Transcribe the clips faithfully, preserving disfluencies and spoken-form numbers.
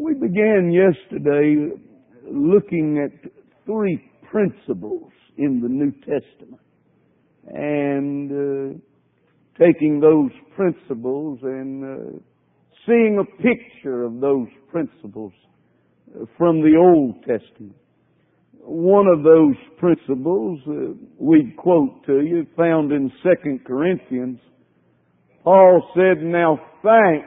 We began yesterday looking at three principles in the New Testament and uh, taking those principles and uh, seeing a picture of those principles from the Old Testament. One of those principles uh, we'd quote to you, found in Second Corinthians. Paul said, "Now thanks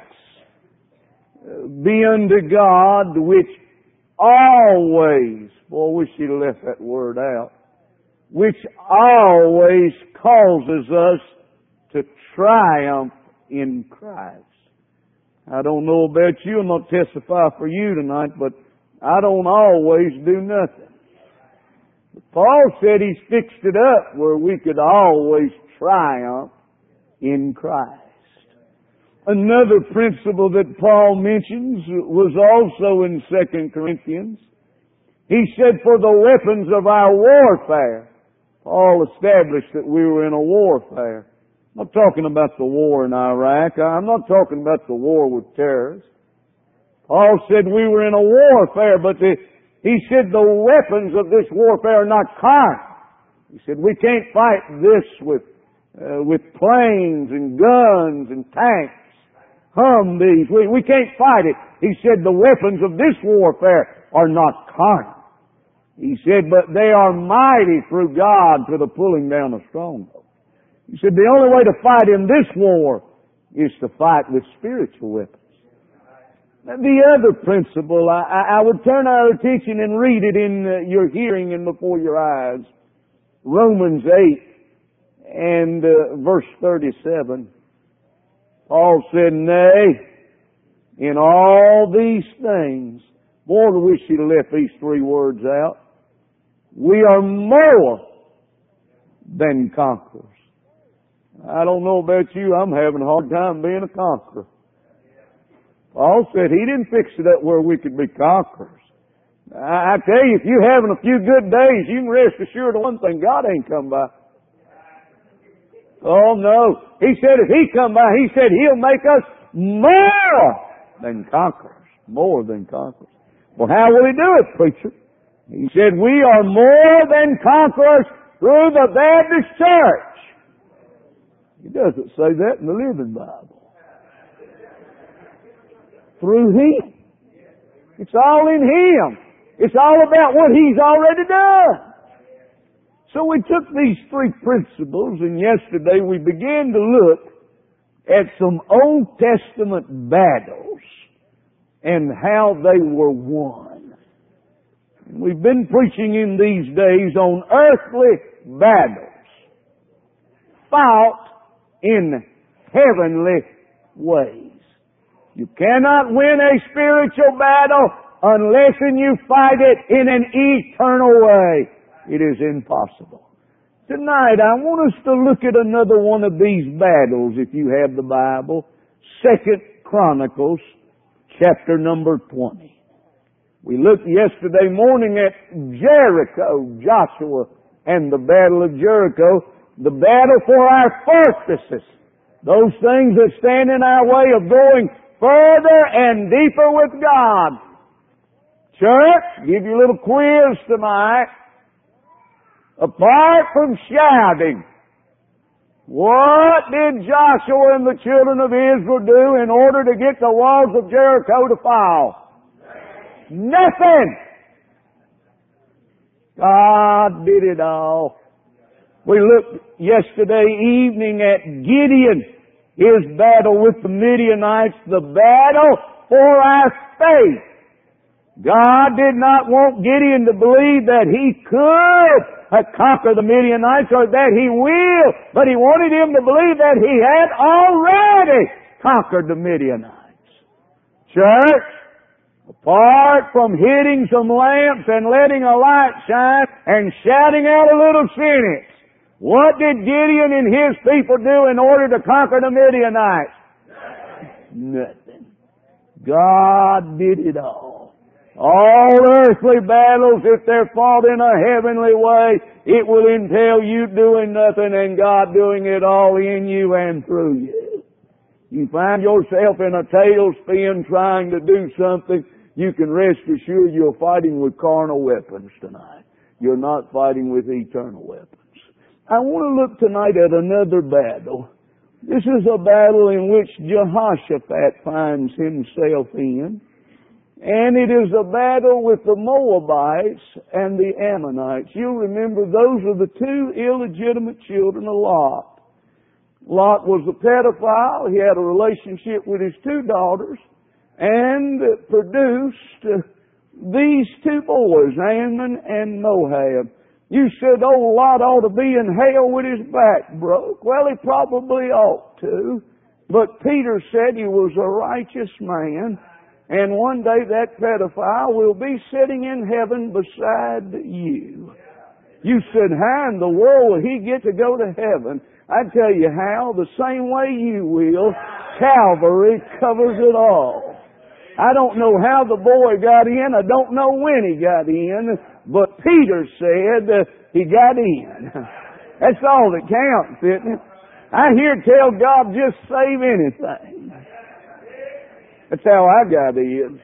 be unto God, which always," boy, I wish he'd left that word out, "which always causes us to triumph in Christ." I don't know about you, I'm not testify for you tonight, but I don't always do nothing. But Paul said he's fixed it up where we could always triumph in Christ. Another principle that Paul mentions was also in Second Corinthians. He said, "For the weapons of our warfare," Paul established that we were in a warfare. I'm not talking about the war in Iraq. I'm not talking about the war with terrorists. Paul said we were in a warfare, but the, he said the weapons of this warfare are not carnal. He said we can't fight this with uh, with planes and guns and tanks. Humvees. We, we can't fight it. He said the weapons of this warfare are not carnal. He said, but they are mighty through God to the pulling down of strongholds. He said the only way to fight in this war is to fight with spiritual weapons. Now, the other principle, I, I would turn our attention and read it in uh, your hearing and before your eyes. Romans eight and uh, verse thirty-seven. Paul said, "Nay, in all these things," boy, I wish he'd left these three words out, "we are more than conquerors." I don't know about you, I'm having a hard time being a conqueror. Paul said he didn't fix it up where we could be conquerors. I, I tell you, if you're having a few good days, you can rest assured of one thing, God ain't come by. Oh no. He said if He come by, He said He'll make us more than conquerors. More than conquerors. Well, how will He do it, preacher? He said we are more than conquerors through the Baptist Church. He doesn't say that in the Living Bible. Through Him. It's all in Him. It's all about what He's already done. So we took these three principles, and yesterday we began to look at some Old Testament battles and how they were won. And we've been preaching in these days on earthly battles fought in heavenly ways. You cannot win a spiritual battle unless you fight it in an eternal way. It is impossible. Tonight, I want us to look at another one of these battles, if you have the Bible. Second Chronicles, chapter number twenty. We looked yesterday morning at Jericho, Joshua, and the battle of Jericho, the battle for our fortresses, those things that stand in our way of going further and deeper with God. Church, give you a little quiz tonight. Apart from shouting, what did Joshua and the children of Israel do in order to get the walls of Jericho to fall? Nothing! God did it all. We looked yesterday evening at Gideon, his battle with the Midianites, the battle for our faith. God did not want Gideon to believe that he could conquer the Midianites or that he will, but he wanted him to believe that he had already conquered the Midianites. Church, apart from hitting some lamps and letting a light shine and shouting out a little sentence, what did Gideon and his people do in order to conquer the Midianites? Nothing. God did it all. All earthly battles, if they're fought in a heavenly way, it will entail you doing nothing and God doing it all in you and through you. You find yourself in a tailspin trying to do something, you can rest assured you're fighting with carnal weapons tonight. You're not fighting with eternal weapons. I want to look tonight at another battle. This is a battle in which Jehoshaphat finds himself in. And it is a battle with the Moabites and the Ammonites. You'll remember those are the two illegitimate children of Lot. Lot was a pedophile. He had a relationship with his two daughters and produced these two boys, Ammon and Moab. You said, oh, Lot ought to be in hell with his back broke. Well, he probably ought to. But Peter said he was a righteous man. And one day that pedophile will be sitting in heaven beside you. You said, how in the world will he get to go to heaven? I tell you how, the same way you will. Calvary covers it all. I don't know how the boy got in. I don't know when he got in. But Peter said uh, he got in. That's all that counts, isn't it? I hear tell God just save anything. That's how I got in.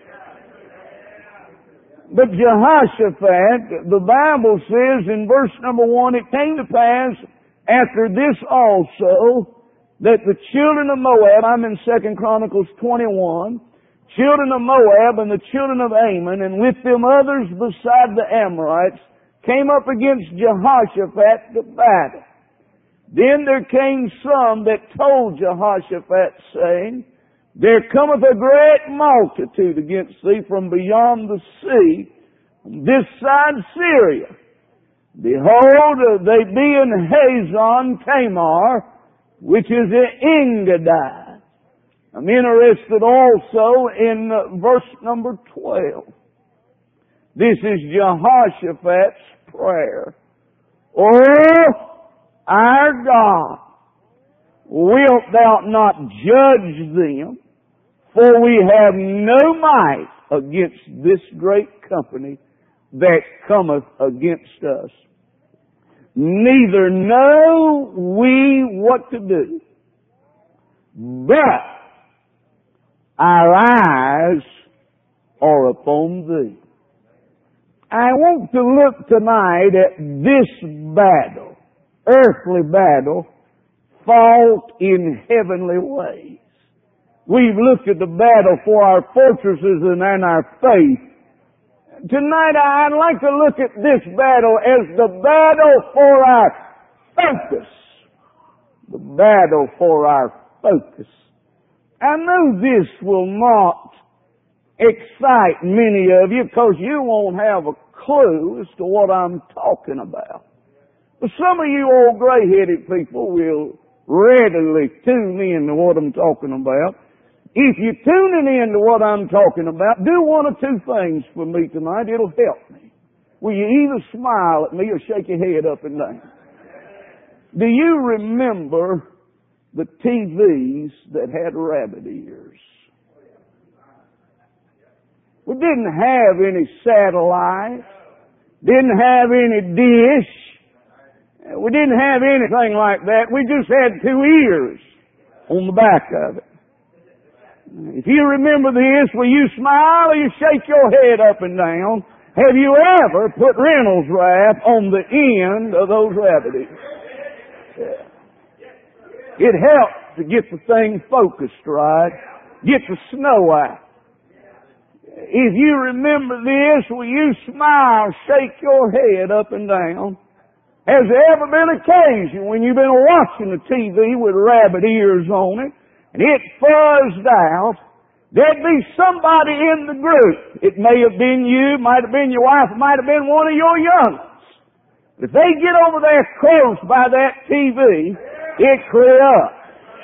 But Jehoshaphat, the Bible says in verse number one, it came to pass after this also that the children of Moab, I'm in Second Chronicles twenty-one, children of Moab and the children of Ammon, and with them others beside the Amorites, came up against Jehoshaphat to battle. Then there came some that told Jehoshaphat, saying, there cometh a great multitude against thee from beyond the sea, this side Syria. Behold, they be in Hazon Tamar, which is in Engaddi. I'm interested also in verse number twelve. This is Jehoshaphat's prayer. O our God, wilt thou not judge them? For we have no might against this great company that cometh against us. Neither know we what to do, but our eyes are upon thee. I want to look tonight at this battle, earthly battle, fought in heavenly ways. We've looked at the battle for our fortresses and our faith. Tonight I'd like to look at this battle as the battle for our focus. The battle for our focus. I know this will not excite many of you because you won't have a clue as to what I'm talking about. But some of you old gray-headed people will readily tune in to what I'm talking about. If you're tuning in to what I'm talking about, do one of two things for me tonight. It'll help me. Will you either smile at me or shake your head up and down? Do you remember the T Vs that had rabbit ears? We didn't have any satellite, didn't have any dish, we didn't have anything like that. We just had two ears on the back of it. If you remember this, will you smile or you shake your head up and down? Have you ever put Reynolds wrap on the end of those rabbit ears? Yeah. It helps to get the thing focused right, get the snow out. If you remember this, will you smile, shake your head up and down? Has there ever been an occasion when you've been watching the T V with rabbit ears on it, and it fuzzed out, there'd be somebody in the group. It may have been you, might have been your wife, it might have been one of your young ones. If they get over there close by that T V, it clear up.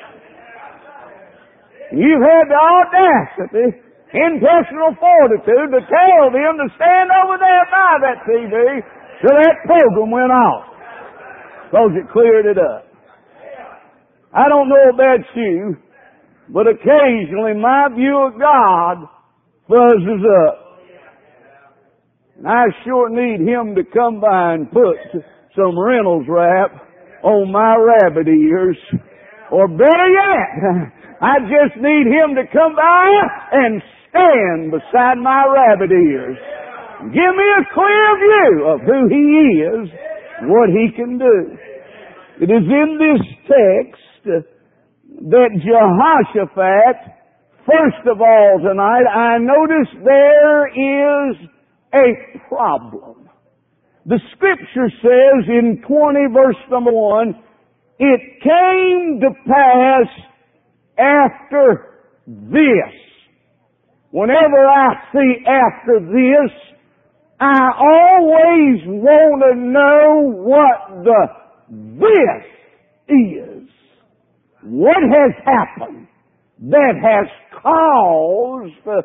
You've had the audacity, intestinal fortitude to tell them to stand over there by that T V till that program went off. Because it cleared it up. I don't know about you, but occasionally my view of God fuzzes up. And I sure need Him to come by and put some Reynolds wrap on my rabbit ears. Or better yet, I just need Him to come by and stand beside my rabbit ears. Give me a clear view of who He is, what He can do. It is in this text that Jehoshaphat, first of all tonight, I notice there is a problem. The Scripture says in twenty verse number one, it came to pass after this. Whenever I see after this, I always want to know what the this is. What has happened that has caused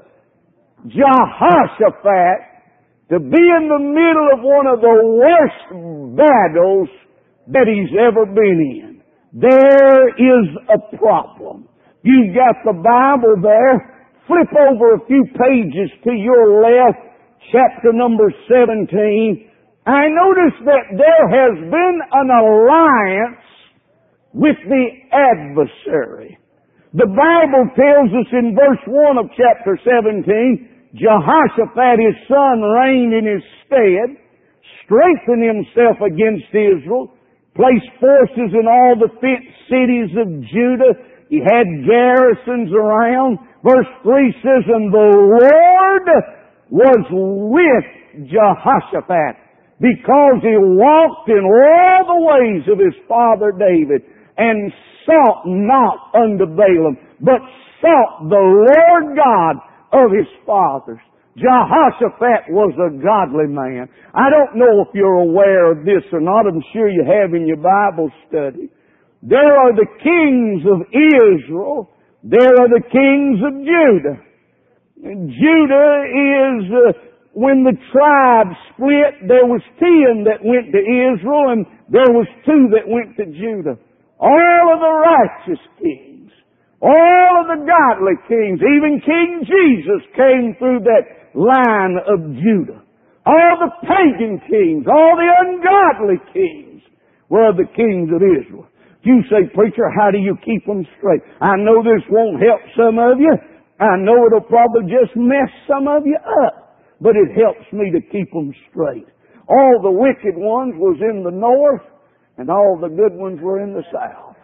Jehoshaphat to be in the middle of one of the worst battles that he's ever been in? There is a problem. You've got the Bible there. Flip over a few pages to your left, chapter number seventeen. I notice that there has been an alliance with the adversary. The Bible tells us in verse one of chapter seventeen, Jehoshaphat, his son, reigned in his stead, strengthened himself against Israel, placed forces in all the fenced cities of Judah. He had garrisons around. Verse three says, and the Lord was with Jehoshaphat, because he walked in all the ways of his father David, and sought not unto Baalim, but sought the Lord God of his fathers. Jehoshaphat was a godly man. I don't know if you're aware of this or not. I'm sure you have in your Bible study. There are the kings of Israel. There are the kings of Judah. And Judah is, uh, when the tribes split, there was ten that went to Israel and there was two that went to Judah. All of the righteous kings, all of the godly kings, even King Jesus came through that line of Judah. All the pagan kings, all the ungodly kings were the kings of Israel. You say, preacher, how do you keep them straight? I know this won't help some of you. I know it'll probably just mess some of you up. But it helps me to keep them straight. All the wicked ones was in the north, and all the good ones were in the south.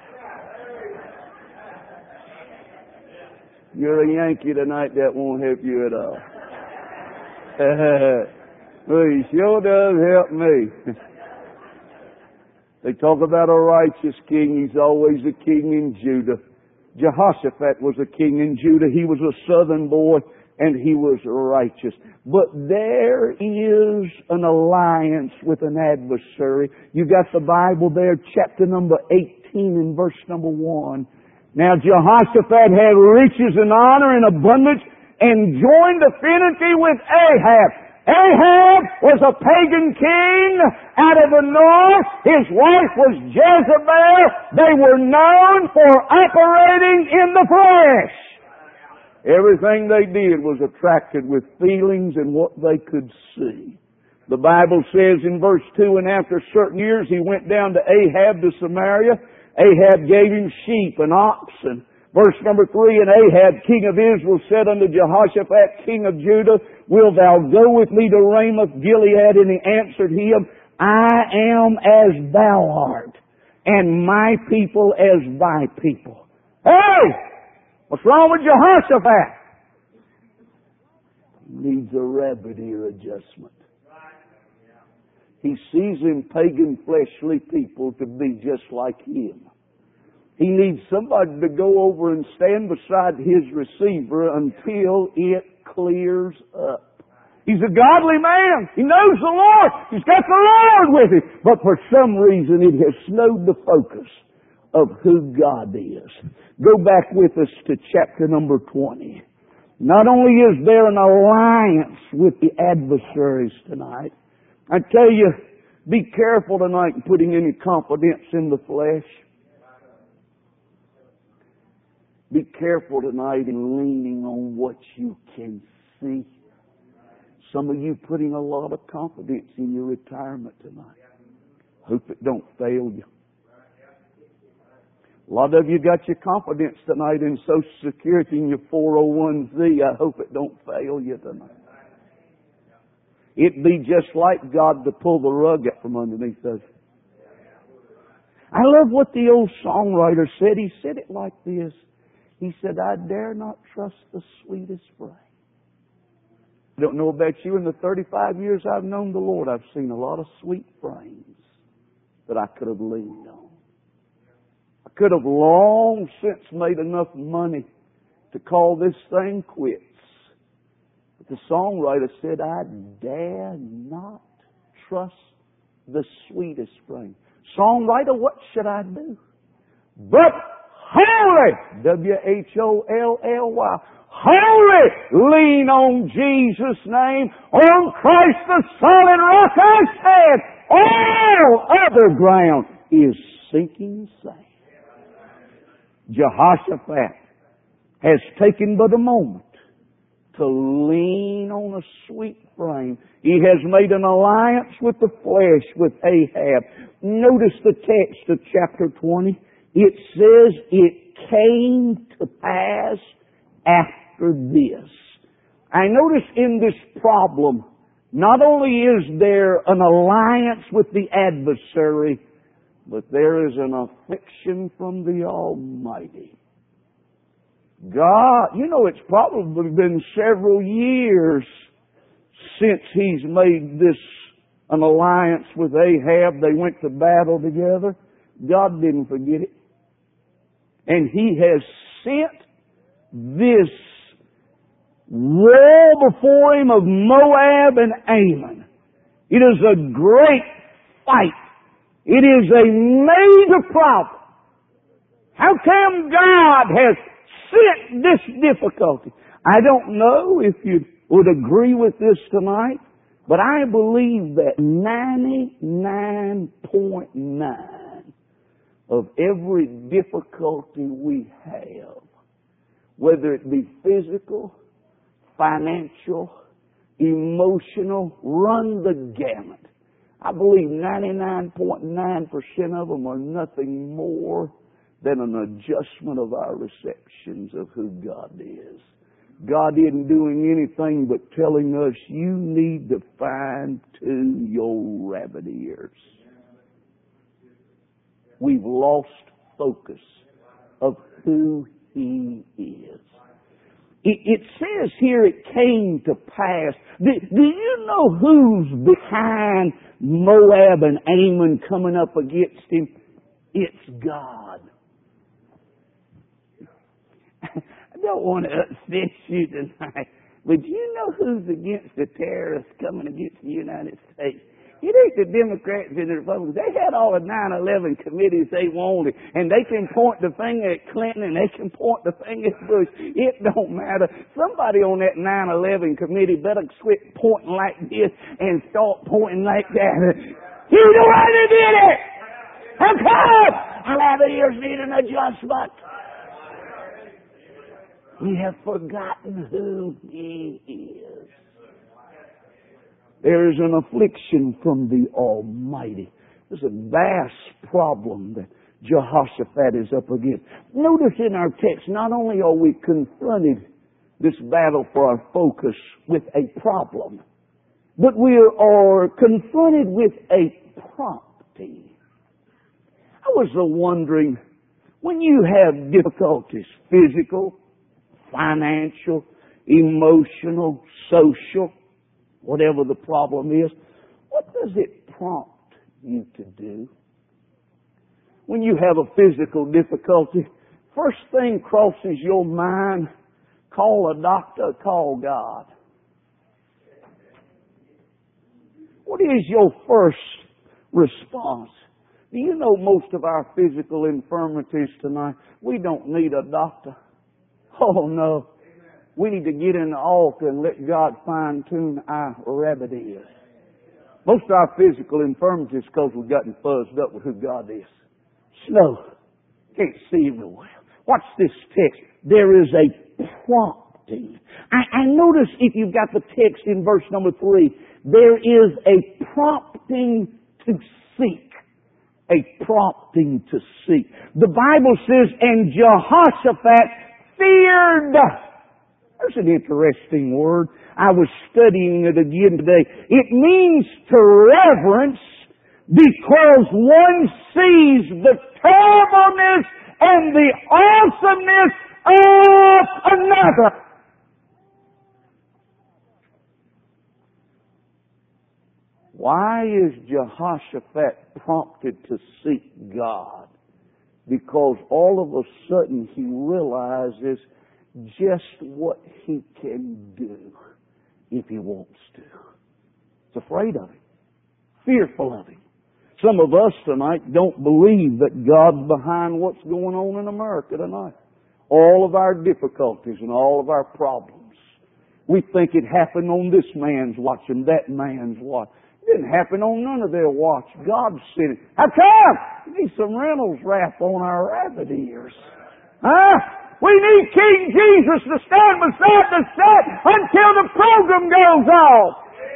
You're a Yankee tonight, that won't help you at all. Well, he sure does help me. They talk about a righteous king. He's always a king in Judah. Jehoshaphat was a king in Judah. He was a southern boy, and he was righteous. But there is an alliance with an adversary. You got the Bible there, chapter number eighteen and verse number one. Now Jehoshaphat had riches and honor and abundance, and joined affinity with Ahab. Ahab was a pagan king out of the north. His wife was Jezebel. They were known for operating in the flesh. Everything they did was attracted with feelings and what they could see. The Bible says in verse two, and after certain years he went down to Ahab to Samaria. Ahab gave him sheep and oxen. Verse number three, and Ahab, king of Israel, said unto Jehoshaphat, king of Judah, wilt thou go with me to Ramoth Gilead? And he answered him, I am as thou art, and my people as thy people. Hey! What's wrong with Jehoshaphat? He needs a rabbit ear adjustment. He sees in pagan fleshly people to be just like him. He needs somebody to go over and stand beside his receiver until it clears up. He's a godly man. He knows the Lord. He's got the Lord with him. But for some reason it has slowed the focus of who God is. Go back with us to chapter number twenty. Not only is there an alliance with the adversaries tonight, I tell you, be careful tonight in putting any confidence in the flesh. Be careful tonight in leaning on what you can see. Some of you putting a lot of confidence in your retirement tonight. Hope it don't fail you. A lot of you got your confidence tonight in Social Security and your four oh one z. I hope it don't fail you tonight. It'd be just like God to pull the rug out from underneath us. I love what the old songwriter said. He said it like this. He said, I dare not trust the sweetest frame. I don't know about you. In the thirty-five years I've known the Lord, I've seen a lot of sweet frames that I could have leaned on. I could have long since made enough money to call this thing quits. But the songwriter said, I dare not trust the sweetest frame. Songwriter, what should I do? But wholly, W H O L L Y, wholly lean on Jesus' name, on Christ the solid rock I stand. All other ground is sinking sand. Jehoshaphat has taken but a moment to lean on a sweet frame. He has made an alliance with the flesh, with Ahab. Notice the text of chapter twenty. It says, it came to pass after this. I notice in this problem, not only is there an alliance with the adversary, but there is an affliction from the Almighty. God, you know, it's probably been several years since He's made this an alliance with Ahab. They went to battle together. God didn't forget it. And He has sent this wall before Him of Moab and Ammon. It is a great fight. It is a major problem. How come God has sent this difficulty? I don't know if you would agree with this tonight, but I believe that ninety-nine point nine of every difficulty we have, whether it be physical, financial, emotional, run the gamut. I believe ninety-nine point nine percent of them are nothing more than an adjustment of our receptions of who God is. God isn't doing anything but telling us, you need to fine tune your rabbit ears. We've lost focus of who He is. It, it says here it came to pass. Do, do you know who's behind Moab and Ammon coming up against him? It's God. I don't want to upset you tonight, but you know who's against the terrorists coming against the United States? It ain't the Democrats and the Republicans. They had all the nine eleven committees they wanted, and they can point the finger at Clinton and they can point the finger at Bush. It don't matter. Somebody on that nine eleven committee better quit pointing like this and start pointing like that. You the one who did it! How come? Our rabbit ears need an adjustment. We have forgotten who He is. There is an affliction from the Almighty. There's a vast problem that Jehoshaphat is up against. Notice in our text, not only are we confronted this battle for our focus with a problem, but we are confronted with a prompting. I was wondering, when you have difficulties, physical, financial, emotional, social, whatever the problem is, what does it prompt you to do? When you have a physical difficulty, first thing crosses your mind, call a doctor, call God. What is your first response? Do you know most of our physical infirmities tonight, we don't need a doctor. Oh no. We need to get in the altar and let God fine-tune our rabbit ears. Most of our physical infirmities because we've gotten fuzzed up with who God is. Snow. Can't see Him well. Watch this text. There is a prompting. I, I notice if you've got the text in verse number three, there is a prompting to seek. a prompting to seek. The Bible says, and Jehoshaphat feared. There's an interesting word. I was studying it again today. It means to reverence because one sees the terribleness and the awesomeness of another. Why is Jehoshaphat prompted to seek God? Because all of a sudden he realizes just what he can do if he wants to. He's afraid of him, fearful of him. Some of us tonight don't believe that God's behind what's going on in America tonight. All of our difficulties and all of our problems. We think it happened on this man's watch and that man's watch. It didn't happen on none of their watch. God sent it. How come? We need some Reynolds wrap on our rabbit ears. Huh? We need King Jesus to stand beside the set until the program goes off.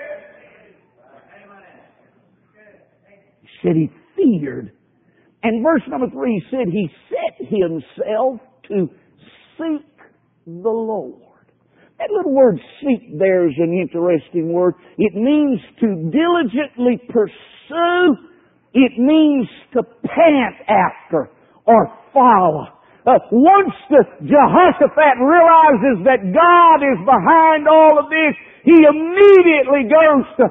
He said he feared. And verse number three said he set himself to seek the Lord. That little word seek there is an interesting word. It means to diligently pursue. It means to pant after or follow. Uh, once the Jehoshaphat realizes that God is behind all of this, he immediately goes to,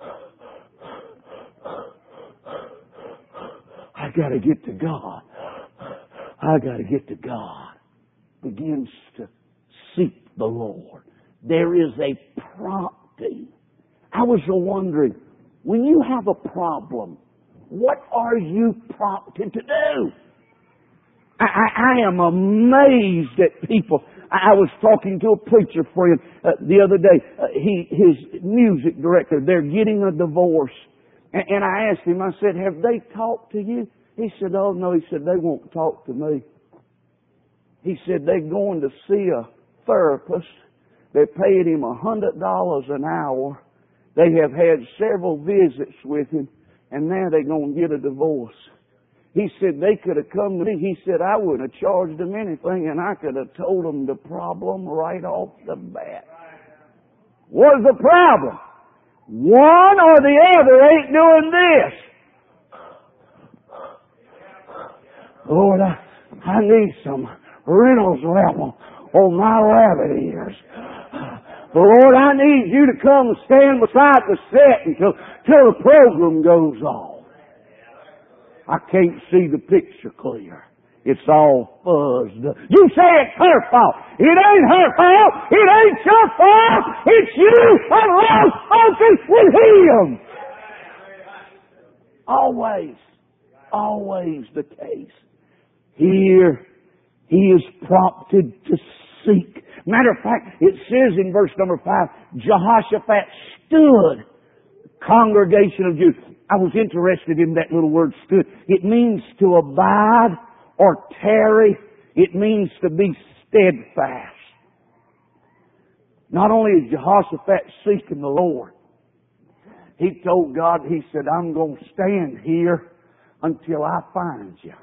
I gotta get to God. I gotta get to God. Begins to seek the Lord. There is a prompting. I was wondering, when you have a problem, what are you prompted to do? I, I, I am amazed at people. I, I was talking to a preacher friend uh, the other day. Uh, he, his music director, they're getting a divorce. And, and I asked him, I said, have they talked to you? He said, oh no, he said, they won't talk to me. He said, they're going to see a therapist. They're paying him a hundred dollars an hour. They have had several visits with him, and now they're going to get a divorce. He said they could have come to me. He said I wouldn't have charged them anything, and I could have told them the problem right off the bat. What's the problem? One or the other ain't doing this. Lord, I, I need some Reynolds wrap on my rabbit ears. Lord, I need you to come and stand beside the set until, until the program goes on. I can't see the picture clear. It's all fuzzed. You say it's her fault. It ain't her fault. It ain't your fault. It's you that lost focus with Him. Always, always the case. Here, he is prompted to seek. Matter of fact, it says in verse number five, Jehoshaphat stood, congregation of Judah. I was interested in that little word stood. It means to abide or tarry. It means to be steadfast. Not only is Jehoshaphat seeking the Lord, he told God, he said, I'm going to stand here until I find you.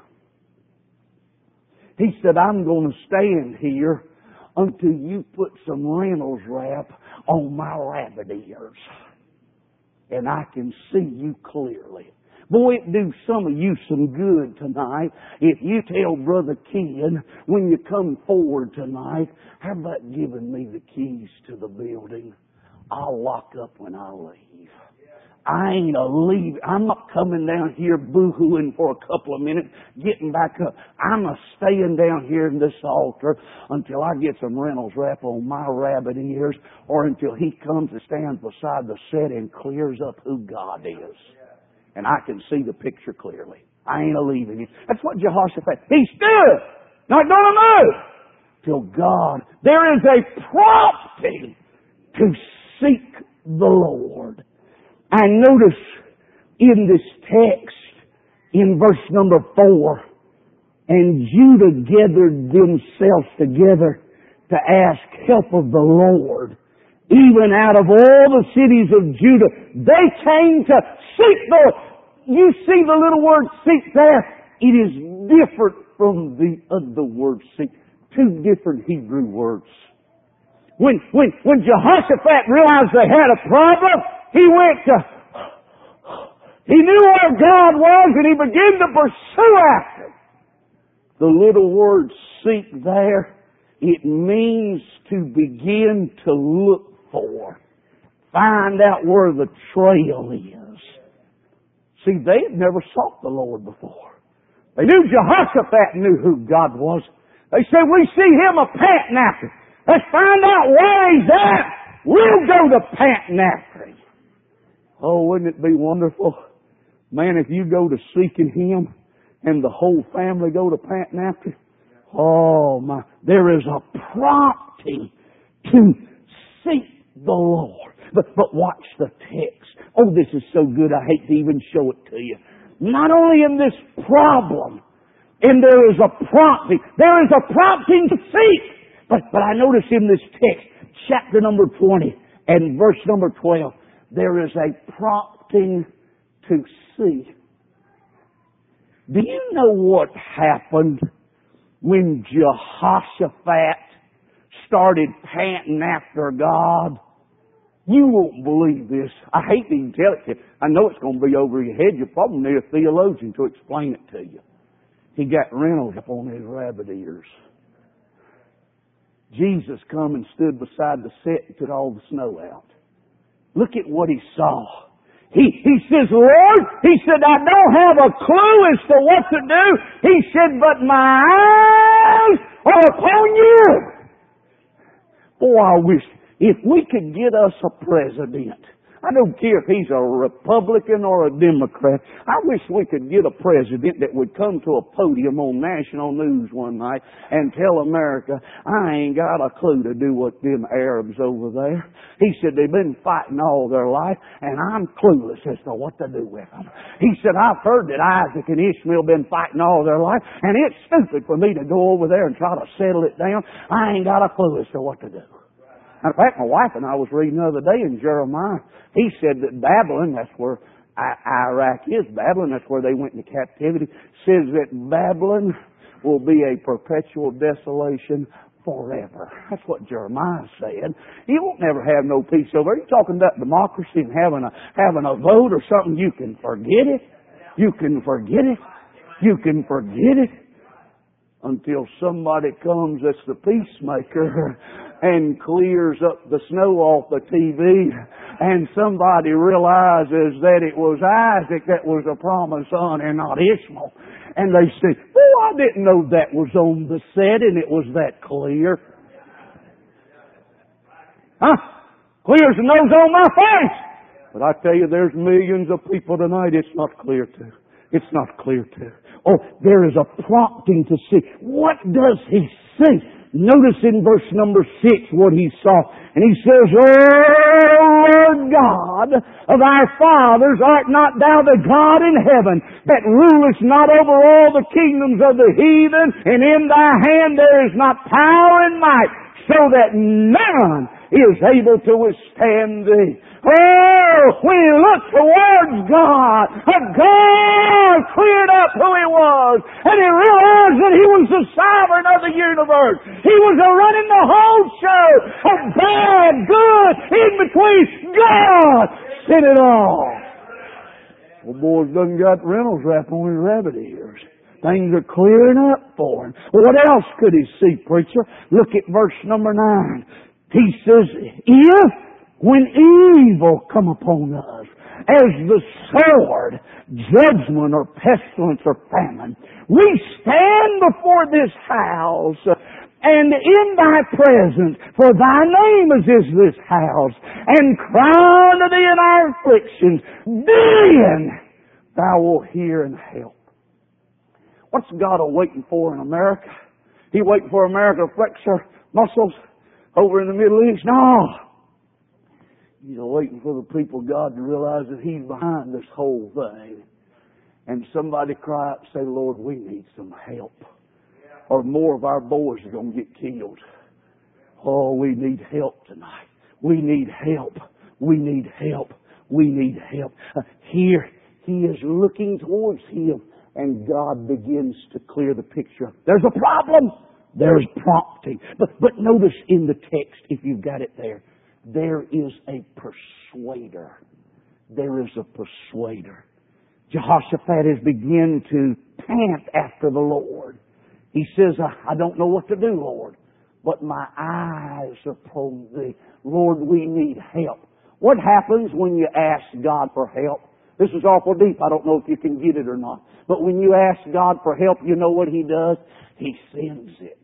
He said, I'm going to stand here until you put some Reynolds wrap on my rabbit ears. And I can see you clearly. Boy, it do some of you some good tonight if you tell Brother Ken when you come forward tonight, how about giving me the keys to the building? I'll lock up when I leave. I ain't a leave. I'm not coming down here boo-hooing for a couple of minutes, getting back up. I'm a staying down here in this altar until I get some Reynolds wrap on my rabbit ears, or until he comes and stands beside the set and clears up who God is. And I can see the picture clearly. I ain't a leaving him. That's what Jehoshaphat. He stood, not gonna move till God. There is a prompting to seek the Lord. I notice in this text, in verse number four, and Judah gathered themselves together to ask help of the Lord. Even out of all the cities of Judah, they came to seek the Lord. you see the little word seek there. It is different from the other word seek. Two different Hebrew words. When, when, when Jehoshaphat realized they had a problem, he went to, he knew where God was and he began to pursue after him. The little word seek there, it means to begin to look for. Find out where the trail is. See, they had never sought the Lord before. They knew Jehoshaphat knew who God was. They said, we see him a panting after him. Let's find out where he's at. We'll go to panting after him. Oh, wouldn't it be wonderful? Man, if you go to seeking him and the whole family go to panting after him. Oh my, there is a prompting to seek the Lord. But, but watch the text. Oh, this is so good I hate to even show it to you. Not only in this problem, and there is a prompting, there is a prompting to seek. But, but I notice in this text, chapter number twenty and verse number twelve, there is a prompting to see. Do you know what happened when Jehoshaphat started panting after God? You won't believe this. I hate to even tell it to you. I know it's going to be over your head. You'll probably need a theologian to explain it to you. He got Reynolds up on his rabbit ears. Jesus come and stood beside the set and took all the snow out. Look at what he saw. He, he says, Lord, he said, I don't have a clue as to what to do. He said, but my eyes are upon you. Oh, I wish if we could get us a president. I don't care if he's a Republican or a Democrat. I wish we could get a president that would come to a podium on national news one night and tell America, I ain't got a clue to do what them Arabs over there. He said they've been fighting all their life and I'm clueless as to what to do with them. He said, I've heard that Isaac and Ishmael been fighting all their life and it's stupid for me to go over there and try to settle it down. I ain't got a clue as to what to do. In fact, my wife and I was reading the other day in Jeremiah. He said that Babylon, that's where Iraq is, Babylon, that's where they went into captivity, says that Babylon will be a perpetual desolation forever. That's what Jeremiah said. You won't never have no peace over there. You're talking about democracy and having a, having a vote or something. You can forget it. You can forget it. You can forget it. Until somebody comes that's the peacemaker and clears up the snow off the T V and somebody realizes that it was Isaac that was the promised son and not Ishmael. And they say, oh, I didn't know that was on the set and it was that clear. Huh? Clear as the nose on my face. But I tell you, there's millions of people tonight it's not clear to. It's not clear to. Oh, there is a prompting to see. What does he see? Notice in verse number six what he saw. And he says, O Lord God of our fathers, art not thou the God in heaven that rulest not over all the kingdoms of the heathen, and in thy hand there is not power and might, so that none is able to withstand thee. Oh, when he looked towards God, God cleared up who he was, and he realized that he was the sovereign of the universe. He was a running the whole show of bad, good, in between. God sent it all. Well, boys done got Reynolds wrap on his rabbit ears. Things are clearing up for him. Well, what else could he see, preacher? Look at verse number nine. He says, if when evil come upon us, as the sword, judgment, or pestilence, or famine, we stand before this house, and in thy presence, for thy name is in this house, and cry unto thee in our afflictions, then thou wilt hear and help. What's God waiting for in America? He waiting for America to flex her muscles over in the Middle East? No. He's waiting for the people of God to realize that He's behind this whole thing. And somebody cry out and say, Lord, we need some help. Or more of our boys are going to get killed. Oh, we need help tonight. We need help. We need help. We need help. Uh, here, He is looking towards him, and God begins to clear the picture. There's a problem. There's prompting. But, but notice in the text, if you've got it there, there is a persuader. There is a persuader. Jehoshaphat has begun to pant after the Lord. He says, I don't know what to do, Lord, but my eyes are upon Thee. Lord, we need help. What happens when you ask God for help? This is awful deep. I don't know if you can get it or not. But when you ask God for help, you know what He does? He sends it.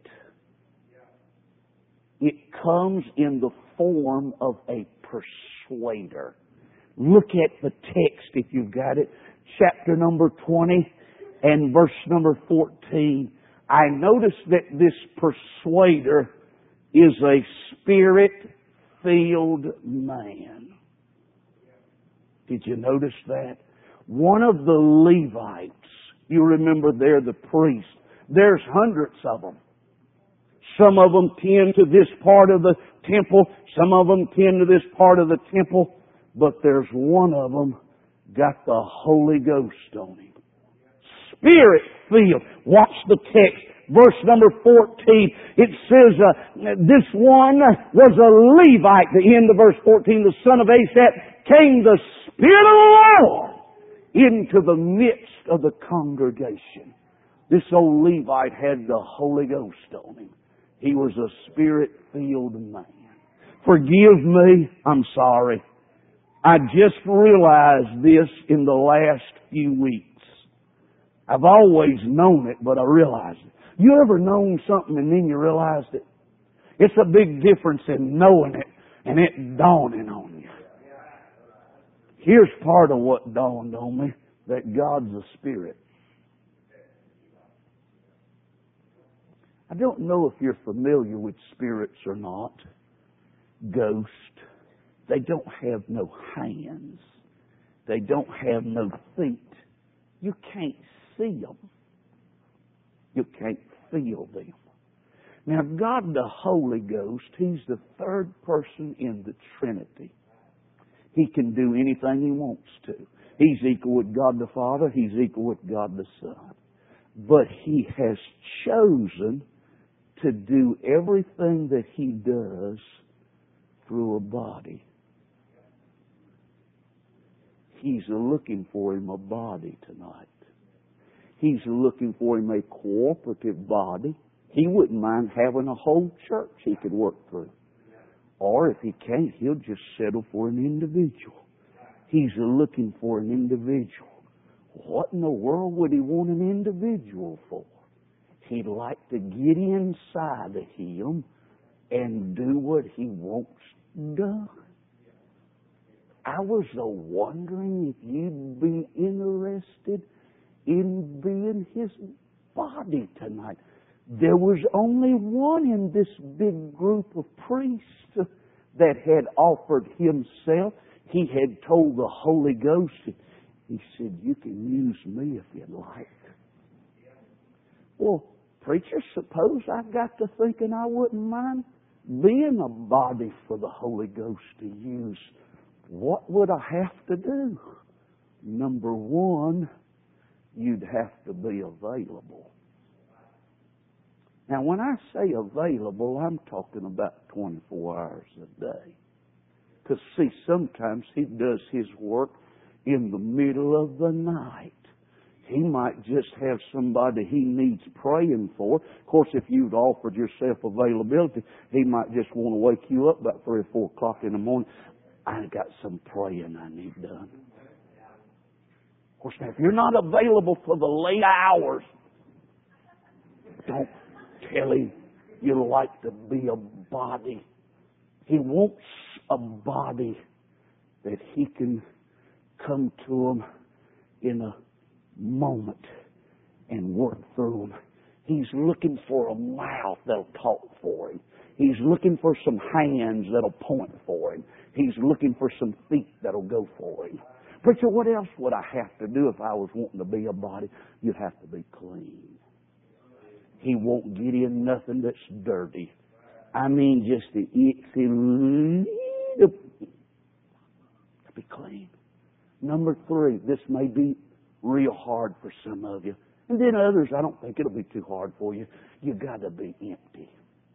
It comes in the form of a persuader. Look at the text if you've got it. Chapter number twenty and verse number fourteen. I notice that this persuader is a Spirit-filled man. Did you notice that? One of the Levites, you remember they're the priests. There's hundreds of them. Some of them tend to this part of the temple. Some of them tend to this part of the temple. But there's one of them got the Holy Ghost on him. Spirit-filled. Watch the text. Verse number fourteen. It says, uh, this one was a Levite. The end of verse fourteen. The son of Asaph. Came the Spirit of the Lord into the midst of the congregation. This old Levite had the Holy Ghost on him. He was a Spirit-filled man. Forgive me. I'm sorry. I just realized this in the last few weeks. I've always known it, but I realized it. You ever known something and then you realized it? It's a big difference in knowing it and it dawning on you. Here's part of what dawned on me, that God's a spirit. I don't know if you're familiar with spirits or not. Ghosts. They don't have no hands. They don't have no feet. You can't see them. You can't feel them. Now, God the Holy Ghost, He's the third person in the Trinity. He can do anything He wants to. He's equal with God the Father. He's equal with God the Son. But He has chosen to do everything that He does through a body. He's looking for Him a body tonight. He's looking for Him a cooperative body. He wouldn't mind having a whole church He could work through. Or if He can't, He'll just settle for an individual. He's looking for an individual. What in the world would He want an individual for? He'd like to get inside of Him and do what He wants done. I was a wondering if you'd be interested in being His body tonight. There was only one in this big group of priests that had offered himself. He had told the Holy Ghost, he said, you can use me if you'd like. Well, preacher, suppose I got to thinking I wouldn't mind being a body for the Holy Ghost to use. What would I have to do? Number one, you'd have to be available. Now, when I say available, I'm talking about twenty-four hours a day. Because, see, sometimes He does His work in the middle of the night. He might just have somebody He needs praying for. Of course, if you'd offered yourself availability, He might just want to wake you up about three or four o'clock in the morning. I got some praying I need done. Of course, now, if you're not available for the late hours, don't tell Him you like to be a body. He wants a body that He can come to them in a moment and work through them. He's looking for a mouth that'll talk for Him. He's looking for some hands that'll point for Him. He's looking for some feet that'll go for Him. Preacher, what else would I have to do if I was wanting to be a body? You'd have to be clean. He won't get in nothing that's dirty. I mean, just the itsy little. Be clean. Number three, this may be real hard for some of you. And then others, I don't think it'll be too hard for you. You got to be empty.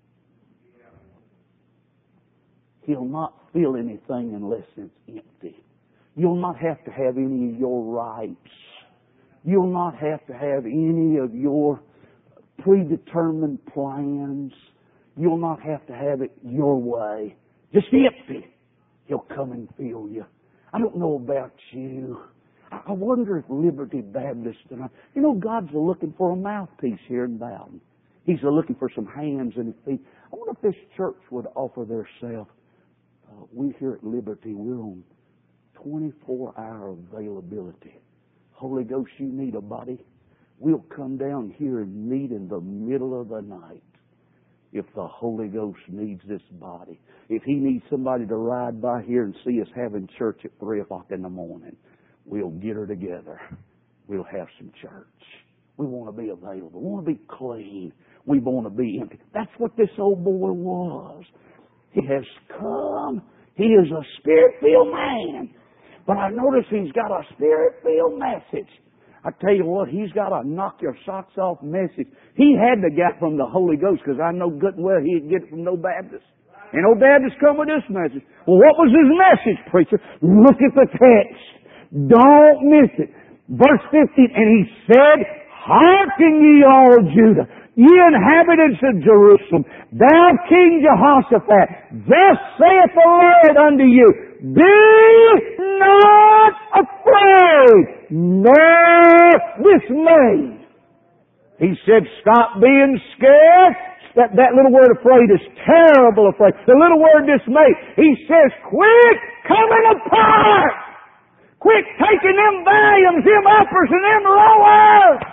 He'll not feel anything unless it's empty. You'll not have to have any of your rights. You'll not have to have any of your predetermined plans. You'll not have to have it your way. Just empty. He'll come and fill you. I don't know about you. I wonder if Liberty Baptist tonight, you know, God's looking for a mouthpiece here in Bowden. He's looking for some hands and feet. I wonder if this church would offer theirself. Uh, we here at Liberty, we're on twenty-four hour availability. Holy Ghost, you need a body. We'll come down here and meet in the middle of the night. If the Holy Ghost needs this body. If He needs somebody to ride by here and see us having church at three o'clock in the morning, we'll get her together. We'll have some church. We want to be available. We want to be clean. We want to be empty. That's what this old boy was. He has come. He is a Spirit-filled man. But I notice he's got a Spirit-filled message. I tell you what, he's got a knock your socks off message. He had to get from the Holy Ghost, because I know good and well he'd get it from no Baptist. And no Baptist come with this message. Well, what was his message, preacher? Look at the text. Don't miss it. Verse fifteen, and he said, Hearken ye all Judah, ye inhabitants of Jerusalem, thou King Jehoshaphat, thus saith the Lord unto you, be not afraid, nor dismayed. He said, stop being scared. That, that little word afraid is terrible afraid. The little word dismayed. He says, quit coming apart. Quit taking them volumes, them uppers and them lowers.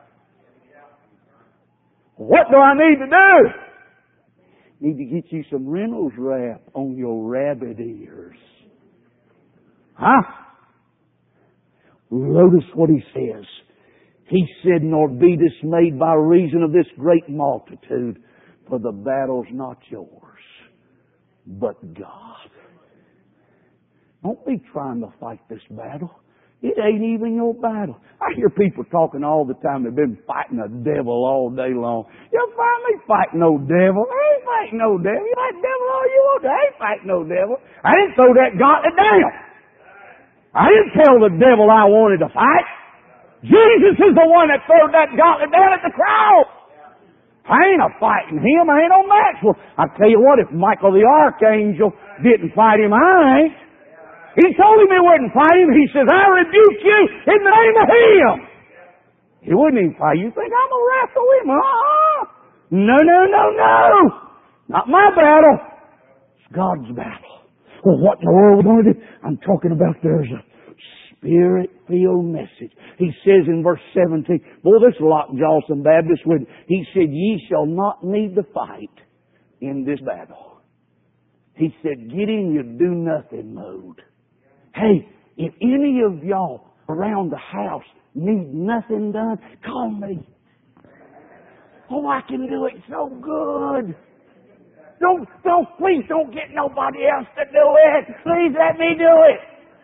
What do I need to do? Need to get you some Reynolds wrap on your rabbit ears. Huh? Notice what he says. He said, nor be dismayed by reason of this great multitude, for the battle's not yours, but God. Don't be trying to fight this battle. It ain't even your battle. I hear people talking all the time. They've been fighting a devil all day long. You'll find me fighting no devil. I ain't fighting no devil. You like devil all you want to. I ain't fighting no devil. I didn't throw that gauntlet down. I didn't tell the devil I wanted to fight. Jesus is the one that threw that gauntlet down at the cross. I ain't a fighting him. I ain't no match. Well, I tell you what, if Michael the Archangel didn't fight him, I ain't. He told him he wouldn't fight him. He says, I rebuke you in the name of him. He wouldn't even fight you. You think I'm going to wrestle him? Uh-uh. No, no, no, no. Not my battle. It's God's battle. Well, what in the world are we going to do? I'm talking about there's a Spirit-filled message. He says in verse seventeen, boy, this lockjaw some Baptists would. He said, ye shall not need to fight in this battle. He said, get in your do-nothing mode. Hey, if any of y'all around the house need nothing done, call me. Oh, I can do it so good. Don't, don't, please don't get nobody else to do it. Please let me do it.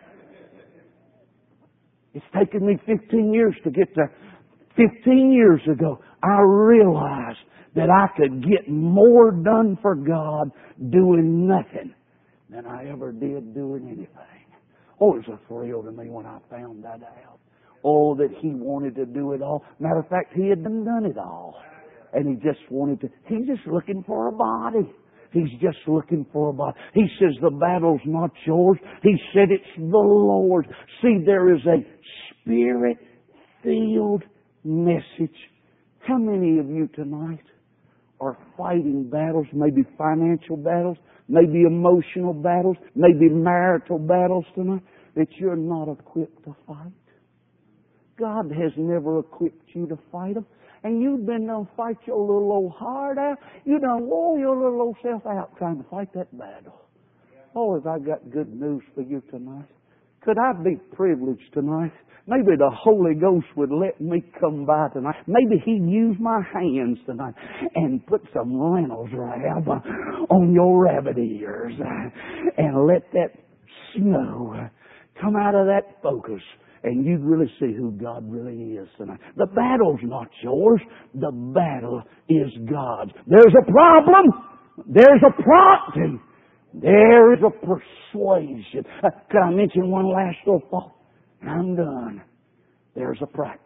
It's taken me fifteen years to get to fifteen years ago. I realized that I could get more done for God doing nothing than I ever did doing anything. Oh, it was a thrill to me when I found that out. Oh, that He wanted to do it all. Matter of fact, He had done, done it all. And He just wanted to, He's just looking for a body. He's just looking for a body. He says the battle's not yours. He said it's the Lord's. See, there is a Spirit-filled message. How many of you tonight are fighting battles, maybe financial battles, maybe emotional battles, maybe marital battles tonight, that you're not equipped to fight? God has never equipped you to fight them. And you've been done fight your little old heart out. You done wore your little old self out trying to fight that battle. Oh, have I got good news for you tonight? Could I be privileged tonight? Maybe the Holy Ghost would let me come by tonight. Maybe He'd use my hands tonight and put some Reynolds wrap on your rabbit ears and let that snow come come out of that focus and you'd really see who God really is tonight. The battle's not yours. The battle is God's. There's a problem. There's a prompting. There is a persuasion. Uh, could I mention one last little thought? And I'm done. There's a practice.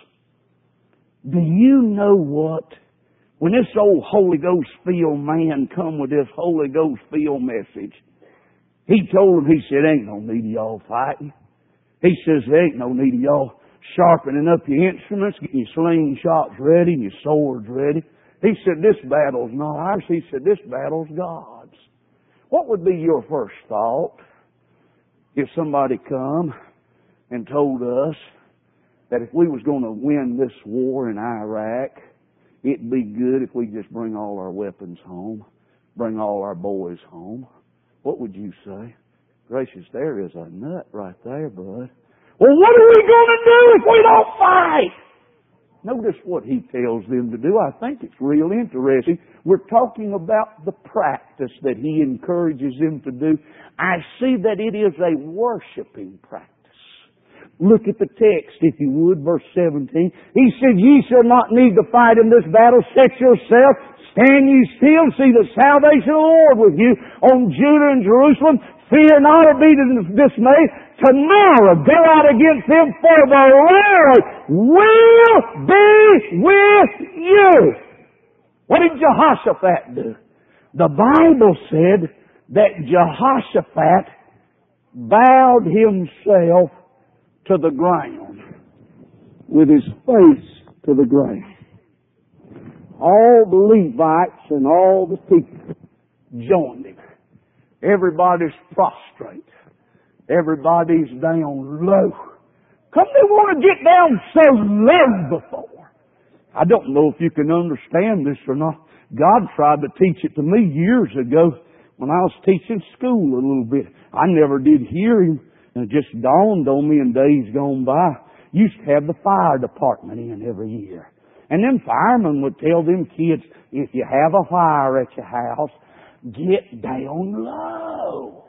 Do you know what? When this old Holy Ghost filled man come with this Holy Ghost filled message, he told him, he said, ain't no need of y'all fighting. He says, there ain't no need of y'all sharpening up your instruments, getting your slingshots ready and your swords ready. He said, this battle's not ours. He said, this battle's God's. What would be your first thought if somebody come and told us that if we was going to win this war in Iraq, it'd be good if we just bring all our weapons home, bring all our boys home? What would you say? Gracious, there is a nut right there, bud. Well, what are we going to do if we don't fight? Notice what he tells them to do. I think it's real interesting. We're talking about the practice that he encourages them to do. I see that it is a worshiping practice. Look at the text, if you would, verse seventeen. He said, ye shall not need to fight in this battle. Set yourself, stand ye still, see the salvation of the Lord with you on Judah and Jerusalem. Fear not or be dismayed. Tomorrow go out against them, for the Lord will be with you. What did Jehoshaphat do? The Bible said that Jehoshaphat bowed himself to the ground with his face to the ground. All the Levites and all the people joined him. Everybody's prostrate. Everybody's down low. Come, they want to get down so low before. I don't know if you can understand this or not. God tried to teach it to me years ago when I was teaching school a little bit. I never did hear him. And it just dawned on me in days gone by. Used to have the fire department in every year. And them firemen would tell them kids, if you have a fire at your house, get down low.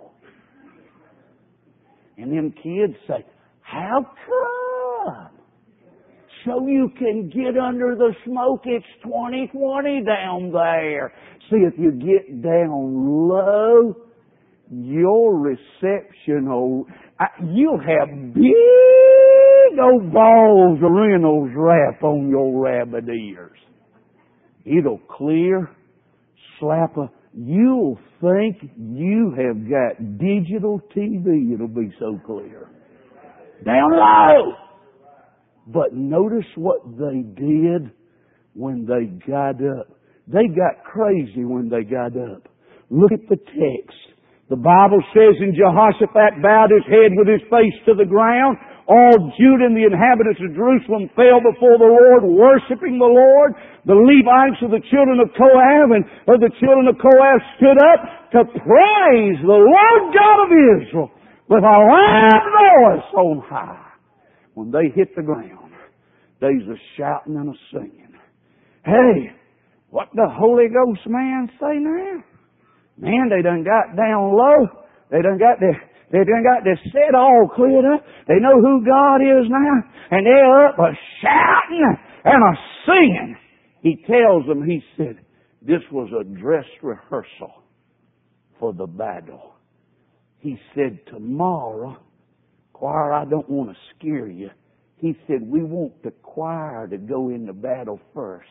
And them kids say, how come? So you can get under the smoke. It's twenty twenty down there. See, if you get down low, your reception, will, you'll have big old balls of Reynolds wrap on your rabbit ears. It'll clear, slap a, you'll think you have got digital T V. It'll be so clear. Down low. But notice what they did when they got up. They got crazy when they got up. Look at the text. The Bible says, and Jehoshaphat bowed his head with his face to the ground. All Judah and the inhabitants of Jerusalem fell before the Lord, worshiping the Lord. The Levites of the children of Kohath and of the children of Kohath stood up to praise the Lord God of Israel with a loud voice on high. When they hit the ground, there's a shouting and a singing. Hey, what the Holy Ghost man say now? Man, they done got down low. They done got their, they done got their set all cleared up. They know who God is now. And they're up a shouting and a singing. He tells them, he said, this was a dress rehearsal for the battle. He said, tomorrow, choir, I don't want to scare you. He said, we want the choir to go into battle first.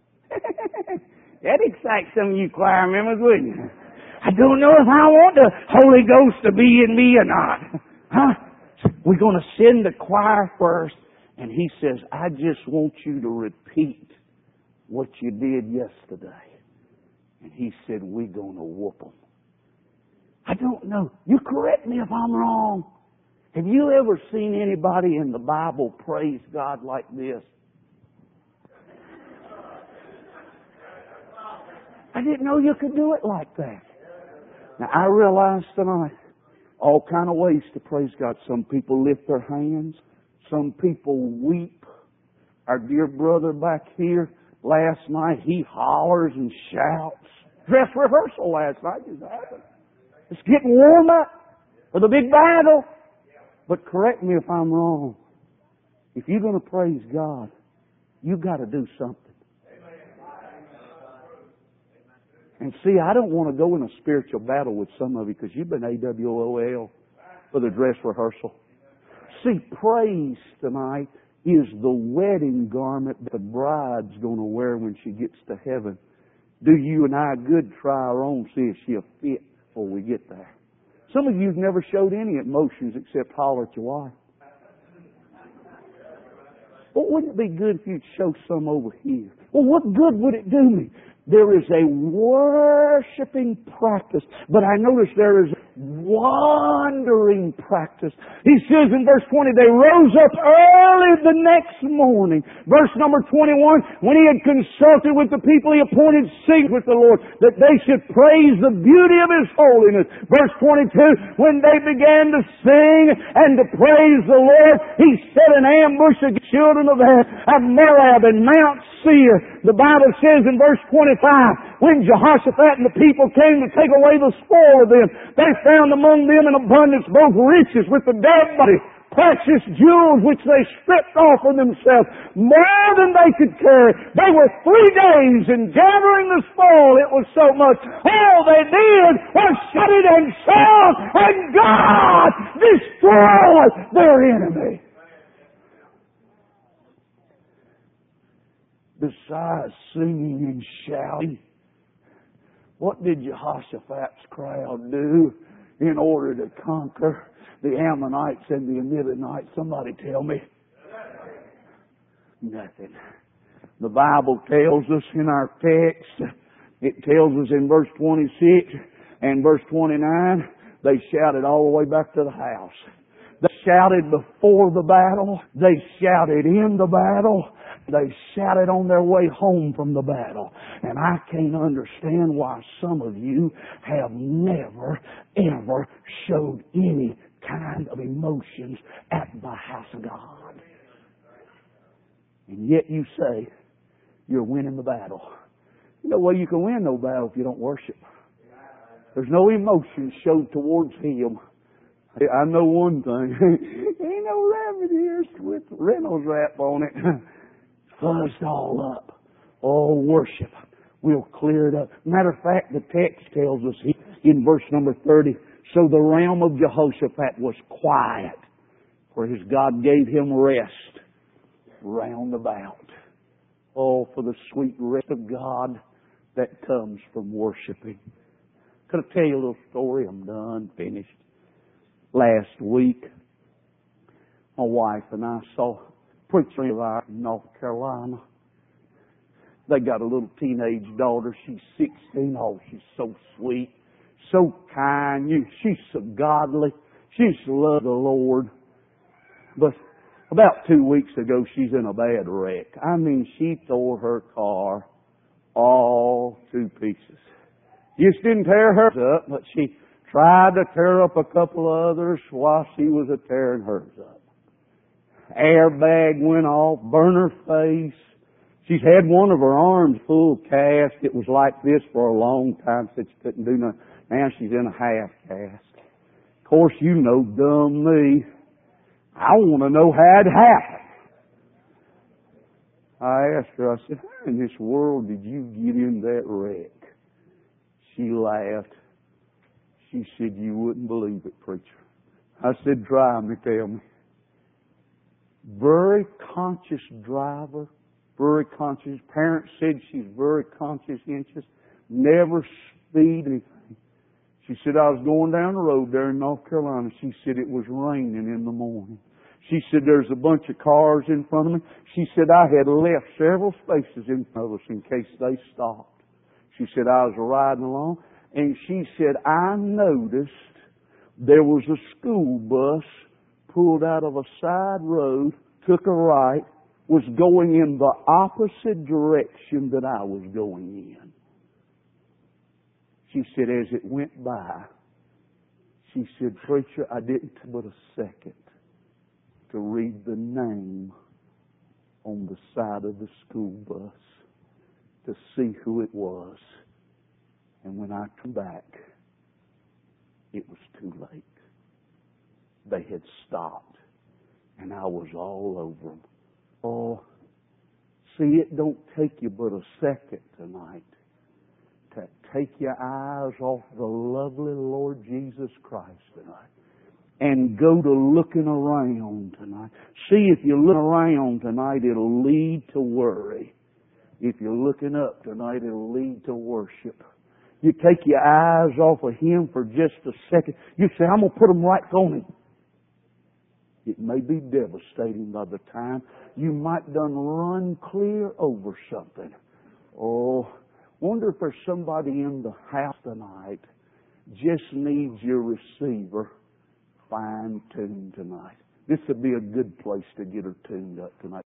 That excites some of you choir members, wouldn't you? I don't know if I want the Holy Ghost to be in me or not. Huh? We're going to send the choir first. And he says, I just want you to repeat what you did yesterday. And he said, we're going to whoop them. I don't know. You correct me if I'm wrong. Have you ever seen anybody in the Bible praise God like this? I didn't know you could do it like that. Now, I realize tonight all kind of ways to praise God. Some people lift their hands. Some people weep. Our dear brother back here last night, he hollers and shouts. Dress rehearsal last night just happened. It's getting warm up for the big battle. But correct me if I'm wrong. If you're going to praise God, you've got to do something. And see, I don't want to go in a spiritual battle with some of you because you've been A W O L for the dress rehearsal. See, praise tonight is the wedding garment that the bride's going to wear when she gets to heaven. Do you and I good try our own, see if she'll fit before we get there. Some of you have never showed any emotions except holler at your wife. Well, wouldn't it be good if you'd show some over here? Well, what good would it do me? There is a worshiping practice, but I notice there is wandering practice. He says in verse twenty, they rose up early the next morning. Verse number twenty-one, when he had consulted with the people, he appointed singers with the Lord, that they should praise the beauty of His holiness. Verse twenty-two, when they began to sing and to praise the Lord, He set an ambush against the children of Moab and Mount Seir. The Bible says in verse twenty-five, when Jehoshaphat and the people came to take away the spoil of them, they found among them in abundance both riches with the dead body, precious jewels which they stripped off of themselves, more than they could carry. They were three days in gathering the spoil. It was so much. All they did was shut it and shout, and God destroyed their enemy. Besides singing and shouting, what did Jehoshaphat's crowd do in order to conquer the Ammonites and the Midianites? Somebody tell me. Nothing. The Bible tells us in our text, it tells us in verse twenty-six and verse twenty-nine, they shouted all the way back to the house. They shouted before the battle. They shouted in the battle. They shouted on their way home from the battle. And I can't understand why some of you have never, ever showed any kind of emotions at the house of God. And yet you say you're winning the battle. You know, well, you can win no battle if you don't worship. There's no emotion showed towards Him. I know one thing. Ain't no rabbit ears with Reynolds wrap on it. Fuzzed all up. Oh, worship. We'll clear it up. Matter of fact, the text tells us in verse number thirty, so the realm of Jehoshaphat was quiet, for his God gave him rest round about. Oh, for the sweet rest of God that comes from worshiping. Could I tell you a little story? I'm done, finished. Last week, my wife and I saw a preacher in North Carolina. They got a little teenage daughter. She's sixteen. Oh, she's so sweet, so kind. She's so godly. She loves the Lord. But about two weeks ago, she's in a bad wreck. I mean, she tore her car all to pieces. Just didn't tear hers up, but she tried to tear up a couple of others while she was a tearing hers up. Airbag went off, burned her face. She's had one of her arms full cast. It was like this for a long time, said she couldn't do nothing. Now she's in a half cast. Of course, you know, dumb me. I want to know how it happened. I asked her, I said, how in this world did you get in that wreck? She laughed. She said, you wouldn't believe it, preacher. I said, try me, tell me. Very conscious driver, very conscious. Parents said she's very conscientious, never speed anything. She said, I was going down the road there in North Carolina. She said, it was raining in the morning. She said, there's a bunch of cars in front of me. She said, I had left several spaces in front of us in case they stopped. She said, I was riding along. And she said, I noticed there was a school bus pulled out of a side road, took a right, was going in the opposite direction that I was going in. She said, as it went by, she said, preacher, I didn't take but a second to read the name on the side of the school bus to see who it was. And when I turned back, it was too late. they had stopped. And I was all over them. Oh, see, it don't take you but a second tonight to take your eyes off the lovely Lord Jesus Christ tonight and go to looking around tonight. See, if you look around tonight, it'll lead to worry. If you're looking up tonight, it'll lead to worship. You take your eyes off of Him for just a second. You say, I'm going to put them right on Him. It may be devastating by the time you might done run clear over something. Oh, wonder if there's somebody in the house tonight just needs your receiver fine-tuned tonight. This would be a good place to get her tuned up tonight.